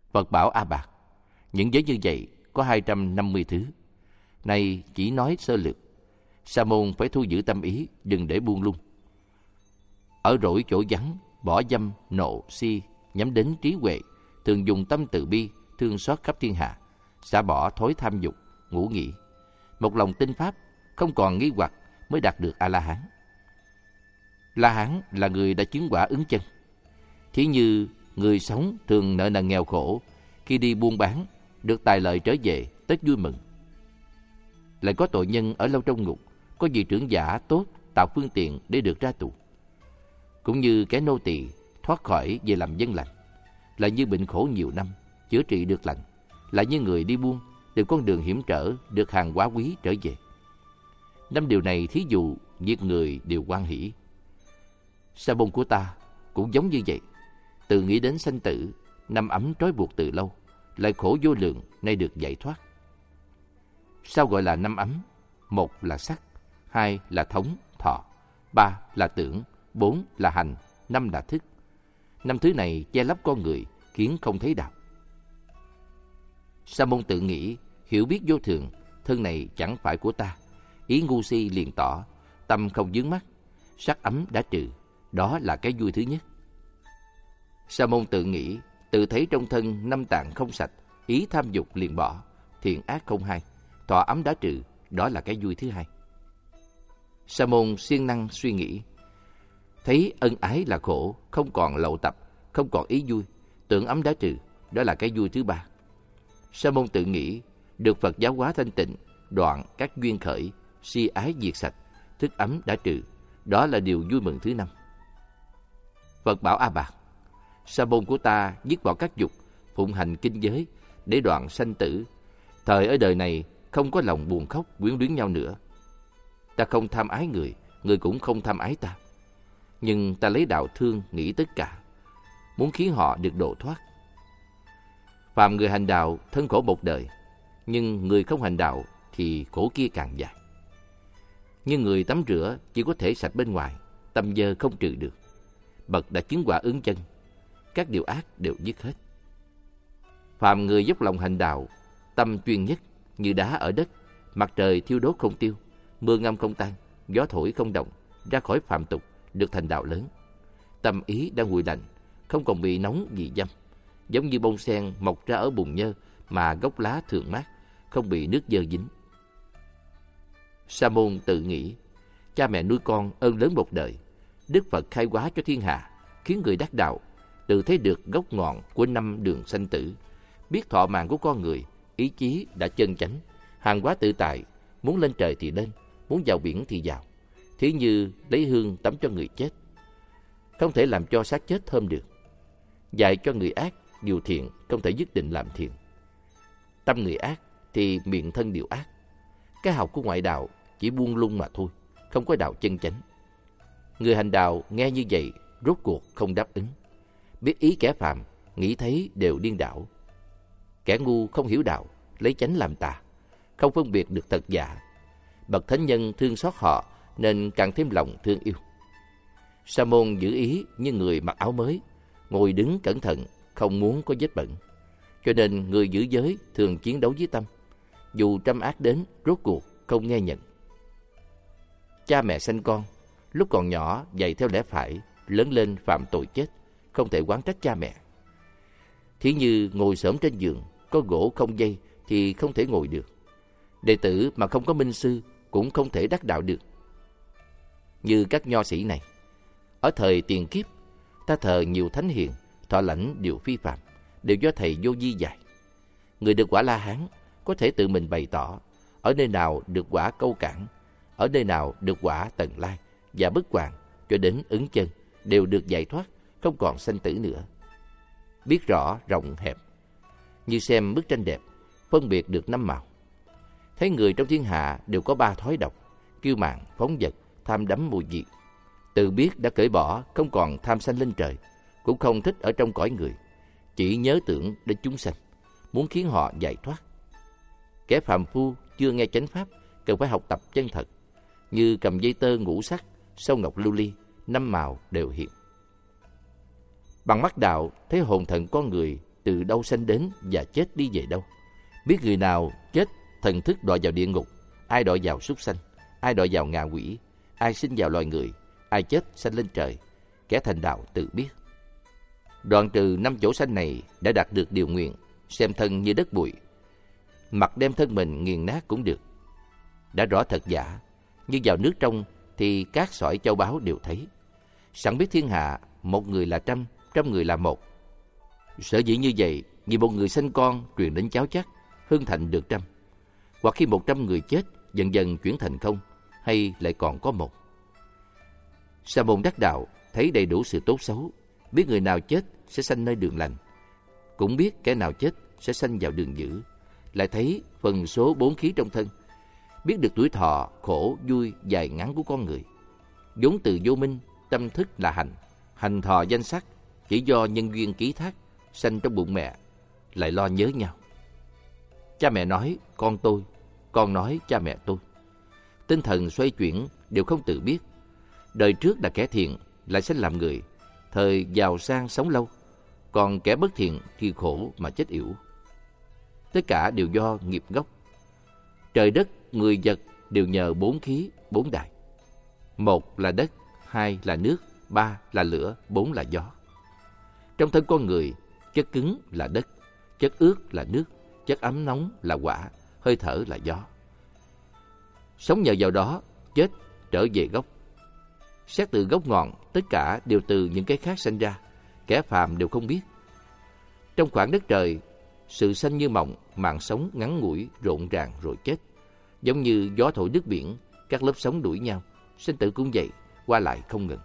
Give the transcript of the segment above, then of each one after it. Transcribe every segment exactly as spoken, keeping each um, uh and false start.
Phật bảo A Bạc, những giới như vậy có hai trăm năm mươi thứ. Này chỉ nói sơ lược. Sa môn phải thu giữ tâm ý, đừng để buông lung. Ở rỗi chỗ vắng, bỏ dâm, nộ, si, nhắm đến trí huệ, thường dùng tâm từ bi, thương xót khắp thiên hạ, xả bỏ thói tham dục, ngủ nghỉ. Một lòng tinh pháp, không còn nghi hoặc mới đạt được A-la-hán. La-hán là người đã chứng quả ứng chân. Thí như người sống thường nợ nần nghèo khổ, khi đi buôn bán, được tài lợi trở về, tất vui mừng. Lại có tội nhân ở lâu trong ngục, có vị trưởng giả tốt tạo phương tiện để được ra tù. Cũng như kẻ nô tỳ thoát khỏi về làm dân lành, là như bệnh khổ nhiều năm, chữa trị được lành, là như người đi buôn, từ con đường hiểm trở, được hàng quá quý trở về. Năm điều này thí dụ, việc người đều hoan hỷ. Sa môn của ta cũng giống như vậy. Từ nghĩ đến sanh tử, năm ấm trói buộc từ lâu, lại khổ vô lượng, nay được giải thoát. Sao gọi là năm ấm? Một là sắc, hai là thống, thọ, ba là tưởng, bốn là hành, năm là thức. Năm thứ này che lấp con người, khiến không thấy đạo. Sa môn tự nghĩ, hiểu biết vô thường, thân này chẳng phải của ta. Ý ngu si liền tỏ, tâm không vướng mắc, sắc ấm đã trừ, đó là cái vui thứ nhất. Sa môn tự nghĩ, tự thấy trong thân năm tạng không sạch, ý tham dục liền bỏ, thiện ác không hay, thọ ấm đã trừ, đó là cái vui thứ hai. Sa môn siêng năng suy nghĩ, thấy ân ái là khổ, không còn lậu tập, không còn ý vui, tưởng ấm đã trừ, đó là cái vui thứ ba. Sa môn tự nghĩ, được Phật giáo hóa thanh tịnh, đoạn các duyên khởi, si ái diệt sạch, thức ấm đã trừ, đó là điều vui mừng thứ năm. Phật bảo A Bạc, sa môn của ta dứt bỏ các dục, phụng hành kinh giới, để đoạn sanh tử. Thời ở đời này không có lòng buồn khóc quyến luyến nhau nữa. Ta không tham ái người, người cũng không tham ái ta. Nhưng ta lấy đạo thương nghĩ tất cả, muốn khiến họ được độ thoát. Phàm người hành đạo thân khổ một đời, nhưng người không hành đạo thì khổ kia càng dài. Như người tắm rửa chỉ có thể sạch bên ngoài, tâm dơ không trừ được. Bậc đã chứng quả ứng chân, các điều ác đều dứt hết. Phàm người dốc lòng hành đạo, tâm chuyên nhất như đá ở đất, mặt trời thiêu đốt không tiêu, mưa ngâm không tan, gió thổi không động, ra khỏi phàm tục, được thành đạo lớn. Tâm ý đã nguội lạnh, không còn bị nóng vì dâm, giống như bông sen mọc ra ở bùn nhơ mà gốc lá thường mát, không bị nước dơ dính. Sa môn tự nghĩ, cha mẹ nuôi con ơn lớn một đời, Đức Phật khai hóa cho thiên hạ, khiến người đắc đạo, tự thấy được gốc ngọn của năm đường sanh tử, biết thọ mạng của con người, ý chí đã chân chánh, hàng hóa tự tại, muốn lên trời thì lên, muốn vào biển thì vào. Thí như lấy hương tắm cho người chết, không thể làm cho xác chết thơm được. Dạy cho người ác điều thiện, không thể nhất định làm thiện. Tâm người ác thì miệng thân điều ác. Cái học của ngoại đạo chỉ buông lung mà thôi, không có đạo chân chánh. Người hành đạo nghe như vậy rốt cuộc không đáp ứng, biết ý kẻ phàm, nghĩ thấy đều điên đảo. Kẻ ngu không hiểu đạo, lấy chánh làm tà, không phân biệt được thật giả. Bậc thánh nhân thương xót họ nên càng thêm lòng thương yêu. Sa môn giữ ý như người mặc áo mới, ngồi đứng cẩn thận, không muốn có vết bẩn. Cho nên người giữ giới thường chiến đấu với tâm, dù trăm ác đến rốt cuộc không nghe nhận. Cha mẹ sanh con, lúc còn nhỏ dạy theo lẽ phải, lớn lên phạm tội chết, không thể oán trách cha mẹ. Thí như ngồi xổm trên giường, có gỗ không dây thì không thể ngồi được. Đệ tử mà không có minh sư cũng không thể đắc đạo được. Như các nho sĩ này, ở thời tiền kiếp, ta thờ nhiều thánh hiền, thọ lãnh điều phi phạm, đều do thầy Vô Vi dạy. Người được quả La Hán có thể tự mình bày tỏ, ở nơi nào được quả Câu Cản, ở nơi nào được quả Tần Lai và Bất Hoàng, cho đến ứng chân, đều được giải thoát, không còn sanh tử nữa. Biết rõ rộng hẹp, như xem bức tranh đẹp, phân biệt được năm màu. Thấy người trong thiên hạ đều có ba thói độc: kiêu mạn, phóng dật, tham đắm mùi vị. Tự biết đã cởi bỏ, không còn tham sanh lên trời, cũng không thích ở trong cõi người, chỉ nhớ tưởng đến chúng sanh, muốn khiến họ giải thoát. Kẻ phàm phu chưa nghe chánh pháp, cần phải học tập chân thật, như cầm dây tơ ngũ sắc, sâu ngọc lưu ly, năm màu đều hiện. Bằng mắt đạo thấy hồn thần con người từ đâu sanh đến và chết đi về đâu. Biết người nào chết thần thức đọa vào địa ngục, ai đọa vào súc sanh, ai đọa vào ngạ quỷ, ai sinh vào loài người, ai chết sanh lên trời. Kẻ thành đạo tự biết. Đoạn trừ năm chỗ sanh này đã đạt được điều nguyện, xem thân như đất bụi, mặc đem thân mình nghiền nát cũng được. Đã rõ thật giả, như vào nước trong thì cát sỏi châu báu đều thấy. Sẵn biết thiên hạ, một người là trăm, trăm người là một. Sở dĩ như vậy, vì một người sanh con truyền đến cháu chắc, hưng thịnh được trăm. Hoặc khi một trăm người chết, dần dần chuyển thành không, hay lại còn có một. Sa môn đắc đạo thấy đầy đủ sự tốt xấu, biết người nào chết sẽ sanh nơi đường lành, cũng biết kẻ nào chết sẽ sanh vào đường dữ. Lại thấy phần số bốn khí trong thân, biết được tuổi thọ, khổ, vui, dài ngắn của con người. Vốn từ vô minh, tâm thức là hành, hành thọ danh sắc, chỉ do nhân duyên ký thác, sanh trong bụng mẹ, lại lo nhớ nhau. Cha mẹ nói con tôi, con nói cha mẹ tôi. Tinh thần xoay chuyển đều không tự biết. Đời trước là kẻ thiện, lại sanh làm người, thời giàu sang sống lâu, còn kẻ bất thiện thì khổ mà chết yểu. Tất cả đều do nghiệp gốc. Trời đất, người vật đều nhờ bốn khí, bốn đại. Một là đất, hai là nước, ba là lửa, bốn là gió. Trong thân con người, chất cứng là đất, chất ướt là nước, chất ấm nóng là hỏa, hơi thở là gió. Sống nhờ vào đó, chết trở về gốc. Xét từ gốc ngọn, tất cả đều từ những cái khác sanh ra, kẻ phàm đều không biết. Trong khoảng đất trời, sự sanh như mộng, mạng sống ngắn ngủi, rộn ràng rồi chết. Giống như gió thổi nước biển, các lớp sóng đuổi nhau, sinh tử cũng vậy, qua lại không ngừng.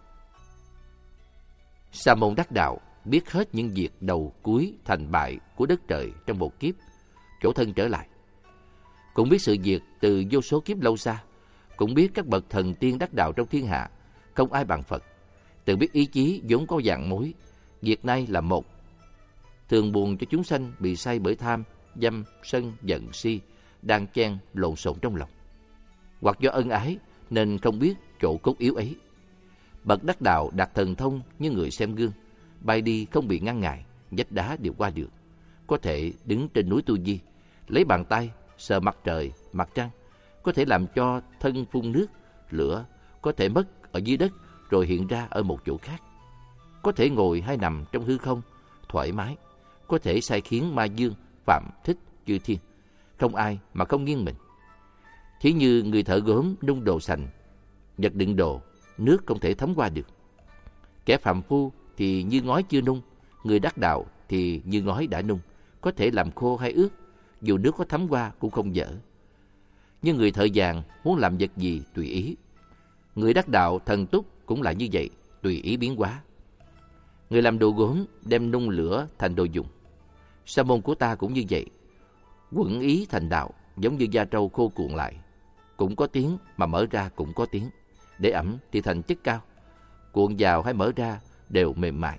Sa môn đắc đạo biết hết những việc đầu cuối thành bại của đất trời trong một kiếp, chỗ thân trở lại. Cũng biết sự việc từ vô số kiếp lâu xa, cũng biết các bậc thần tiên đắc đạo trong thiên hạ, không ai bằng Phật. Tự biết ý chí vốn có vạn mối, việc nay là một. Thường buồn cho chúng sanh bị sai bởi tham, dâm, sân, giận, si, đang chen lộn xộn trong lòng. Hoặc do ân ái nên không biết chỗ cốt yếu ấy. Bậc đắc đạo đạt thần thông như người xem gương, bay đi không bị ngăn ngại, vách đá đều qua được. Có thể đứng trên núi Tu Di, lấy bàn tay sờ mặt trời, mặt trăng, có thể làm cho thân phun nước, lửa, có thể mất ở dưới đất rồi hiện ra ở một chỗ khác. Có thể ngồi hay nằm trong hư không, thoải mái, có thể sai khiến ma dương, phạm thích, chư thiên. Không ai mà không nghiêng mình. Thí như người thợ gốm nung đồ sành, vật đựng đồ, nước không thể thấm qua được. Kẻ phàm phu thì như ngói chưa nung, người đắc đạo thì như ngói đã nung, có thể làm khô hay ướt, dù nước có thấm qua cũng không dở. Như người thợ vàng muốn làm vật gì tùy ý. Người đắc đạo thần túc cũng là như vậy, tùy ý biến hóa. Người làm đồ gốm đem nung lửa thành đồ dùng. Sa môn của ta cũng như vậy, quẩn ý thành đạo, giống như da trâu khô cuộn lại, cũng có tiếng mà mở ra cũng có tiếng. Để ẩm thì thành chất cao, cuộn vào hay mở ra đều mềm mại.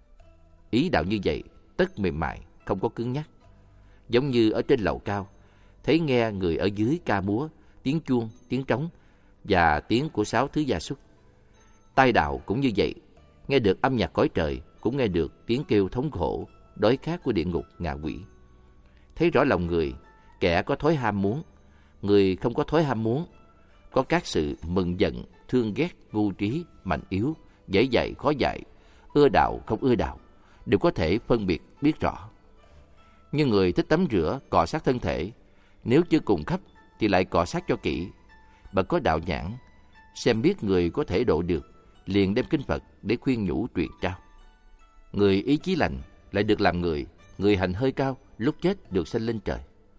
Ý đạo như vậy, tất mềm mại, không có cứng nhắc. Giống như ở trên lầu cao, thấy nghe người ở dưới ca múa, tiếng chuông, tiếng trống và tiếng của sáu thứ gia súc. Tai đạo cũng như vậy, nghe được âm nhạc cõi trời, cũng nghe được tiếng kêu thống khổ, đói khát của địa ngục ngạ quỷ. Thấy rõ lòng người, kẻ có thói ham muốn, người không có thói ham muốn, có các sự mừng giận, thương ghét, ngu trí, mạnh yếu, dễ dạy, khó dạy, ưa đạo, không ưa đạo, đều có thể phân biệt biết rõ. Như người thích tắm rửa, cọ sát thân thể, nếu chưa cùng khắp thì lại cọ sát cho kỹ. Bậc có đạo nhãn, xem biết người có thể độ được, liền đem kinh Phật để khuyên nhủ truyền trao. Người ý chí lành lại được làm người, người hành hơi cao, lúc chết được sanh lên trời.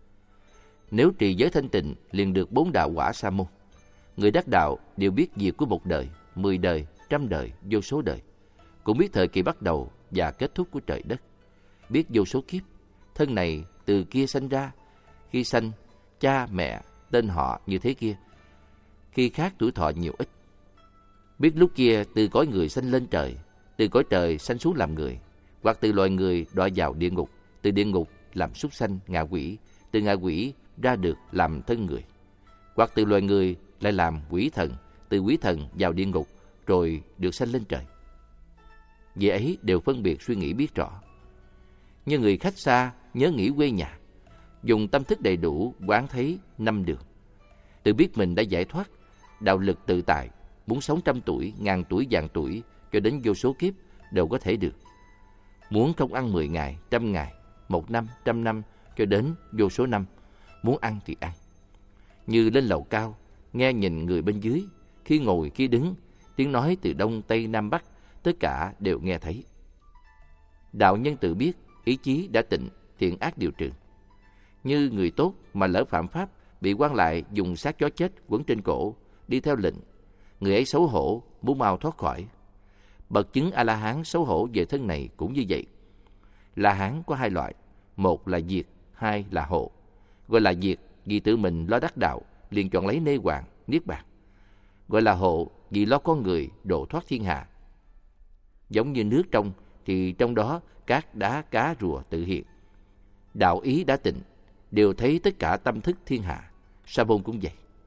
Nếu trì giới thanh tịnh, liền được bốn đạo quả sa môn. Người đắc đạo đều biết việc của một đời, mười đời, trăm đời, vô số đời. Cũng biết thời kỳ bắt đầu và kết thúc của trời đất. Biết vô số kiếp, thân này từ kia sanh ra, khi sanh, cha, mẹ, tên họ như thế kia. Khi khác tuổi thọ nhiều ít. Biết lúc kia từ cõi người sanh lên trời, từ cõi trời sanh xuống làm người, hoặc từ loài người đọa vào địa ngục, từ địa ngục làm súc sanh, ngạ quỷ, từ ngạ quỷ ra được làm thân người, hoặc từ loài người lại làm quỷ thần, từ quỷ thần vào địa ngục rồi được sanh lên trời. Vì ấy đều phân biệt suy nghĩ biết rõ. như người khách xa nhớ nghĩ quê nhà, dùng tâm thức đầy đủ quán thấy năm đường. Tự biết mình đã giải thoát, đạo lực tự tại, muốn sống trăm tuổi, ngàn tuổi, vạn tuổi, cho đến vô số kiếp đều có thể được. Muốn không ăn mười ngày, trăm ngày, một năm, trăm năm, cho đến vô số năm, muốn ăn thì ăn. Như lên lầu cao, nghe nhìn người bên dưới, khi ngồi khi đứng, tiếng nói từ đông tây nam bắc, tất cả đều nghe thấy. Đạo nhân tự biết, ý chí đã tịnh, thiện ác điều trừ. Như người tốt mà lỡ phạm pháp, bị quan lại dùng xác chó chết quấn trên cổ, đi theo lệnh, người ấy xấu hổ, muốn mau thoát khỏi. Bậc chứng A-la-hán xấu hổ về thân này cũng như vậy. La-hán có hai loại, một là diệt, hai là hộ. Gọi là diệt vì tự mình lo đắc đạo, liền chọn lấy nê hoàng, niết bàn. Gọi là hộ vì lo con người độ thoát thiên hạ. Giống như nước trong thì trong đó các đá cá rùa tự hiện. Đạo ý đã tịnh, đều thấy tất cả tâm thức thiên hạ. Sa môn cũng vậy.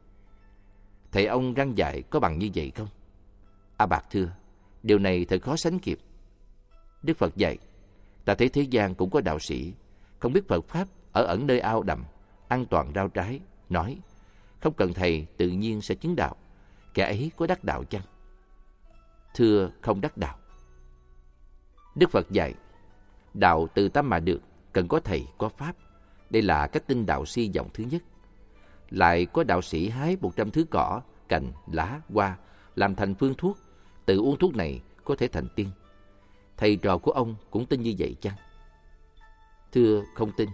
Thầy ông răng dạy có bằng như vậy không? A Bạc thưa, điều này thật khó sánh kịp. Đức Phật dạy, ta thấy thế gian cũng có đạo sĩ, không biết Phật Pháp, ở ẩn nơi ao đầm, ăn toàn rau trái, nói, không cần thầy tự nhiên sẽ chứng đạo. Kẻ ấy có đắc đạo chăng? Thưa, không đắc đạo. Đức Phật dạy, đạo từ tâm mà được, cần có thầy, có Pháp. Đây là cách tin đạo si dòng thứ nhất. Lại có đạo sĩ hái một trăm thứ cỏ, cành, lá, hoa, làm thành phương thuốc. Tự uống thuốc này có thể thành tiên. Thầy trò của ông cũng tin như vậy chăng? Thưa, không tin.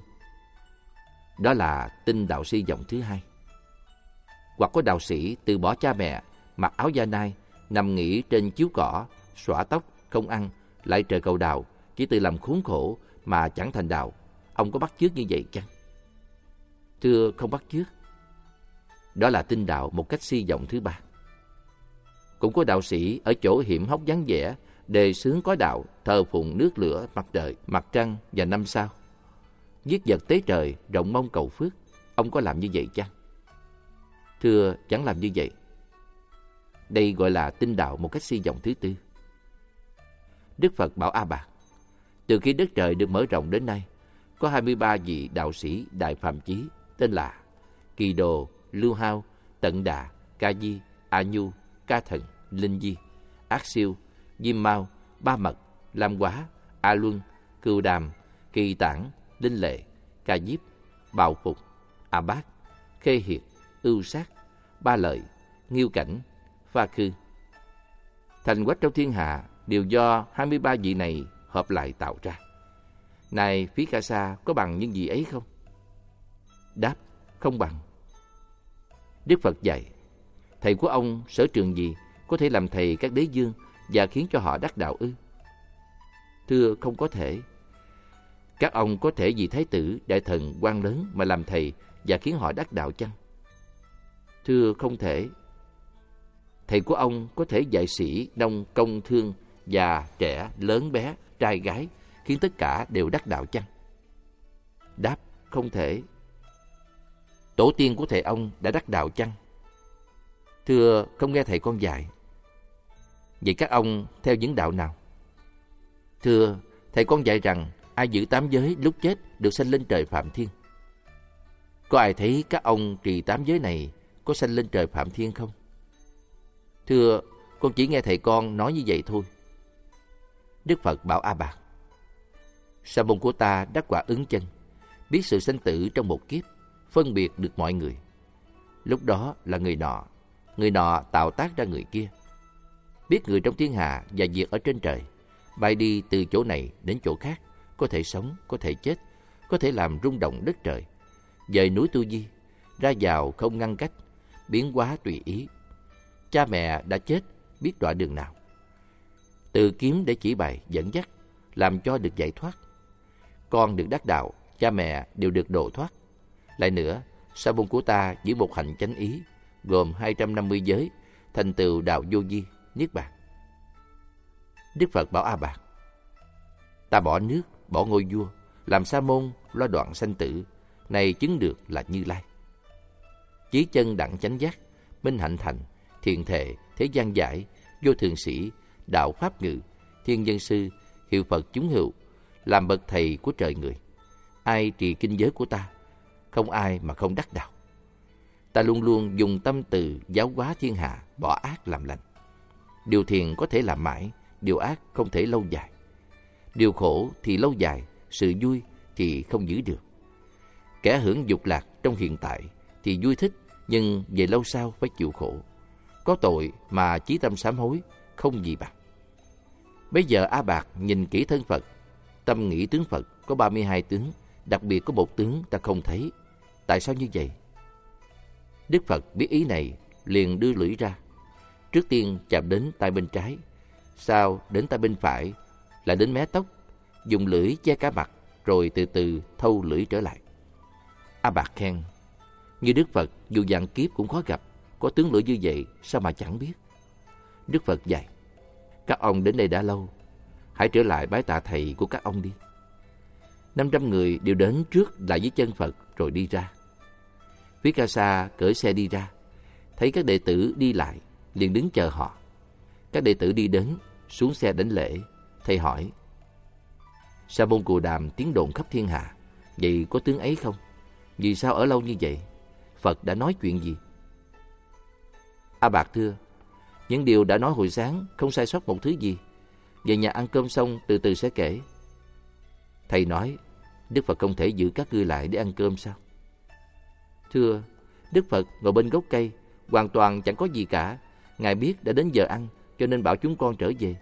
Đó là tin đạo si dòng thứ hai. Hoặc có đạo sĩ từ bỏ cha mẹ, mặc áo da nai, nằm nghỉ trên chiếu cỏ, xõa tóc, không ăn, lại trời cầu đạo, chỉ tự làm khốn khổ mà chẳng thành đạo. Ông có bắt chước như vậy chăng? Thưa, không bắt chước. Đó là tin đạo một cách si vọng thứ ba. Cũng có đạo sĩ ở chỗ hiểm hóc vắng vẻ, đề xướng có đạo, thờ phụng nước lửa, mặt trời, mặt trăng và năm sao. Giết vật tế trời, rộng mong cầu phước. Ông có làm như vậy chăng? Thưa, chẳng làm như vậy. Đây gọi là tin đạo một cách si vọng thứ tư. Đức Phật bảo A Bạc, từ khi đất trời được mở rộng đến nay, có hai mươi ba vị đạo sĩ đại phàm chí tên là Kỳ Đồ, Lưu Hao, Tận Đà, Ca Di, A Nhu, Ca Thần, Linh Di, Ác Siêu, Diêm Mao, Ba Mật, Lam Quá, A Luân, Cừu Đàm, Kỳ Tản, Linh Lệ, Ca Diếp, Bào Phục, A Bát, Khê Hiệt, Ưu Sát, Ba Lợi, Nghiêu Cảnh, Pha Khư. Thành quách trong thiên hạ đều do hai mươi ba vị này hợp lại tạo ra. Này Phí Ca Sa, có bằng những vị ấy không? Đáp, không bằng. Đức Phật dạy, thầy của ông sở trường gì có thể làm thầy các đế dương và khiến cho họ đắc đạo ư? Thưa, không có thể. Các ông có thể vì thái tử, đại thần, quan lớn mà làm thầy và khiến họ đắc đạo chăng? Thưa, không thể. Thầy của ông có thể dạy sĩ, nông, công, thương, già, trẻ, lớn, bé, trai, gái, khiến tất cả đều đắc đạo chăng? Đáp, không thể. Tổ tiên của thầy ông đã đắc đạo chăng? Thưa, không nghe thầy con dạy. Vậy các ông theo những đạo nào? Thưa, thầy con dạy rằng ai giữ tám giới lúc chết được sanh lên trời Phạm Thiên. Có ai thấy các ông trì tám giới này có sanh lên trời Phạm Thiên không? Thưa, con chỉ nghe thầy con nói như vậy thôi. Đức Phật bảo A Bạc, sa môn của ta đắc quả ứng chân, biết sự sanh tử trong một kiếp, phân biệt được mọi người. Lúc đó là người nọ, người nọ tạo tác ra người kia. Biết người trong thiên hạ và việc ở trên trời, bay đi từ chỗ này đến chỗ khác, có thể sống, có thể chết, có thể làm rung động đất trời, dời núi Tu Di, ra vào không ngăn cách, biến hóa tùy ý. Cha mẹ đã chết, biết đọa đường nào. Từ kiếm để chỉ bày, dẫn dắt, làm cho được giải thoát. Con được đắc đạo, cha mẹ đều được độ thoát. Lại nữa, sa môn của ta giữ một hạnh chánh ý, gồm hai trăm năm mươi giới, thành tựu đạo vô vi, niết bàn. Đức Phật bảo A Bạc, ta bỏ nước, bỏ ngôi vua, làm sa môn lo đoạn sanh tử, này chứng được là Như Lai. Chí chân đặng chánh giác, minh hạnh thành, thiện thệ, thế gian giải, vô thường sĩ, đạo pháp ngự, thiên dân sư, hiệu Phật chúng hữu, làm bậc thầy của trời người. Ai trì kinh giới của ta, không ai mà không đắc đạo. Ta luôn luôn dùng tâm từ giáo hóa thiên hạ, bỏ ác làm lành. Điều thiện có thể làm mãi, điều ác không thể lâu dài. Điều khổ thì lâu dài, sự vui thì không giữ được. Kẻ hưởng dục lạc trong hiện tại thì vui thích, nhưng về lâu sau phải chịu khổ. Có tội mà chí tâm sám hối, không gì bằng. Bây giờ A Bạc nhìn kỹ thân Phật, tâm nghĩ tướng Phật có ba mươi hai tướng, đặc biệt có một tướng ta không thấy. Tại sao như vậy? Đức Phật biết ý này, liền đưa lưỡi ra. Trước tiên chạm đến tay bên trái, sau đến tay bên phải, lại đến mé tóc, dùng lưỡi che cả mặt, rồi từ từ thâu lưỡi trở lại. A Bạc khen, như Đức Phật dù vạn kiếp cũng khó gặp, có tướng lưỡi như vậy sao mà chẳng biết. Đức Phật dạy, các ông đến đây đã lâu, hãy trở lại bái tạ thầy của các ông đi. Năm trăm người đều đến trước lại dưới chân Phật rồi đi ra. Vikasa cởi xe đi ra, thấy các đệ tử đi lại, liền đứng chờ họ. Các đệ tử đi đến, xuống xe đảnh lễ. Thầy hỏi, Sa môn Cù Đàm tiếng đồn khắp thiên hạ, vậy có tướng ấy không? Vì sao ở lâu như vậy? Phật đã nói chuyện gì? A Bạc thưa, những điều đã nói hồi sáng không sai sót một thứ gì. Về nhà ăn cơm xong từ từ sẽ kể. Thầy nói, Đức Phật không thể giữ các ngươi lại để ăn cơm sao? Thưa, Đức Phật ngồi bên gốc cây, hoàn toàn chẳng có gì cả. Ngài biết đã đến giờ ăn, cho nên bảo chúng con trở về.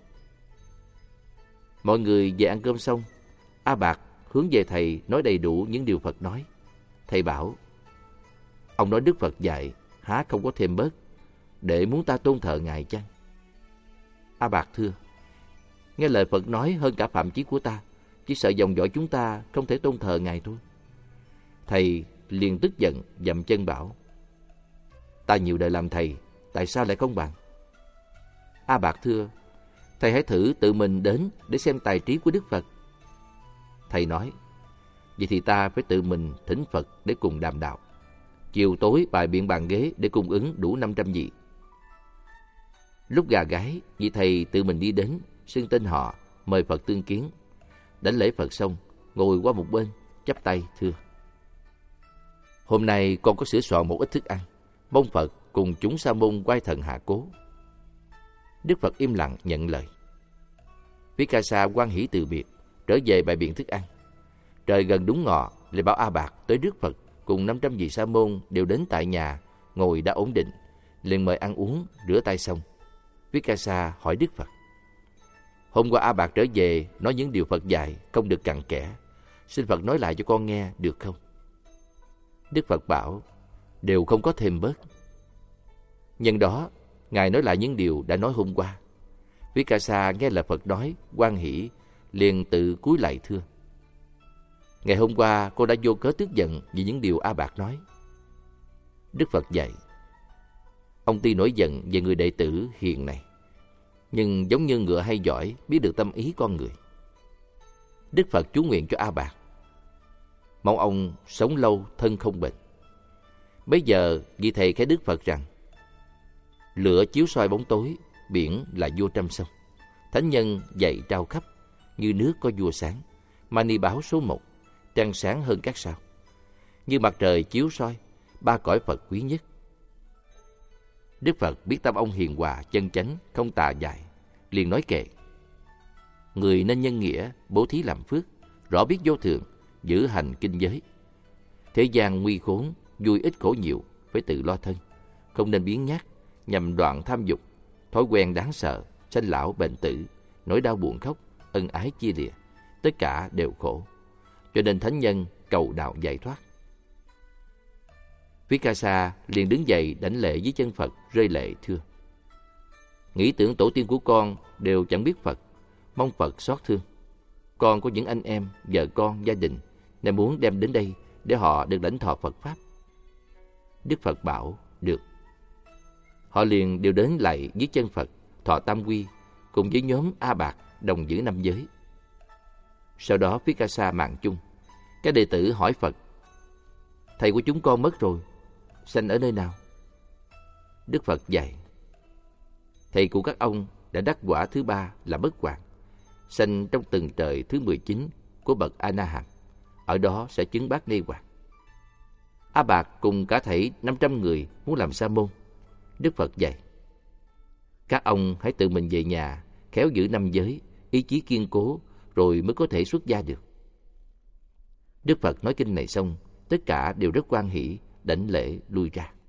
Mọi người về ăn cơm xong, A Bạc hướng về thầy nói đầy đủ những điều Phật nói. Thầy bảo, ông nói Đức Phật dạy, há không có thêm bớt, để muốn ta tôn thờ Ngài chăng? A Bạc thưa, nghe lời Phật nói hơn cả phạm chí của ta, chỉ sợ dòng dõi chúng ta không thể tôn thờ Ngài thôi. Thầy liền tức giận, dậm chân bảo, ta nhiều đời làm thầy, tại sao lại không bằng? A Bạc thưa, thầy hãy thử tự mình đến để xem tài trí của Đức Phật. Thầy nói, vậy thì ta phải tự mình thỉnh Phật để cùng đàm đạo. Chiều tối bài biện bàn ghế để cung ứng đủ năm trăm vị. Lúc gà gáy, vị thầy tự mình đi đến, xưng tên họ, mời Phật tương kiến. Đảnh lễ Phật xong, ngồi qua một bên, chắp tay thưa, hôm nay con có sửa soạn một ít thức ăn, mong Phật cùng chúng sa môn quay thần hạ cố. Đức Phật im lặng nhận lời. Vikasa hoan hỷ từ biệt, trở về bày biện thức ăn. Trời gần đúng ngọ, lại bảo A Bạc tới Đức Phật cùng năm trăm vị sa môn đều đến tại nhà, ngồi đã ổn định, liền mời ăn uống, rửa tay xong. Vikasa hỏi Đức Phật, hôm qua A Bạc trở về nói những điều Phật dạy không được cặn kẽ, xin Phật nói lại cho con nghe được không? Đức Phật bảo, đều không có thêm bớt. Nhân đó, Ngài nói lại những điều đã nói hôm qua. Vikasa nghe lời Phật nói, hoan hỷ, liền tự cúi lạy thưa, ngày hôm qua cô đã vô cớ tức giận vì những điều A Bạc nói. Đức Phật dạy, ông tuy nổi giận về người đệ tử hiền này, nhưng giống như ngựa hay giỏi biết được tâm ý con người. Đức Phật chú nguyện cho A Bạc, mong ông sống lâu thân không bệnh. Bây giờ vị thầy khẽ Đức Phật rằng, lửa chiếu soi bóng tối, biển là vua trăm sông. Thánh nhân dạy trao khắp, như nước có vua sáng. Mani báo số một, trăng sáng hơn các sao. Như mặt trời chiếu soi, ba cõi Phật quý nhất. Đức Phật biết tâm ông hiền hòa, chân chánh, không tà dại, liền nói kệ, người nên nhân nghĩa, bố thí làm phước, rõ biết vô thường, giữ hành kinh giới. Thế gian nguy khốn, vui ít khổ nhiều, phải tự lo thân, không nên biếng nhác, nhằm đoạn tham dục, thói quen đáng sợ, sanh lão bệnh tử, nỗi đau buồn khóc, ân ái chia lìa, tất cả đều khổ. Cho nên thánh nhân cầu đạo giải thoát. Vikasa liền đứng dậy đảnh lễ dưới chân Phật, rơi lệ thưa, nghĩ tưởng tổ tiên của con đều chẳng biết Phật, mong Phật xót thương. Con có những anh em, vợ con, gia đình, nên muốn đem đến đây để họ được lãnh thọ Phật Pháp. Đức Phật bảo, được. Họ liền đều đến lạy dưới chân Phật, thọ tam quy, cùng với nhóm A Bạc đồng giữ năm giới. Sau đó Vikasa mạng chung. Các đệ tử hỏi Phật, thầy của chúng con mất rồi, sanh ở nơi nào? Đức Phật dạy, thầy của các ông đã đắc quả thứ ba là bất hoại, sanh trong từng trời thứ mười chín của bậc A-na-hàm. Ở đó sẽ chứng bát ni hoàng. A Bạc cùng cả thảy năm trăm người muốn làm sa môn. Đức Phật dạy: các ông hãy tự mình về nhà, khéo giữ năm giới, ý chí kiên cố, rồi mới có thể xuất gia được. Đức Phật nói kinh này xong, tất cả đều rất hoan hỷ, đảnh lễ lui ra.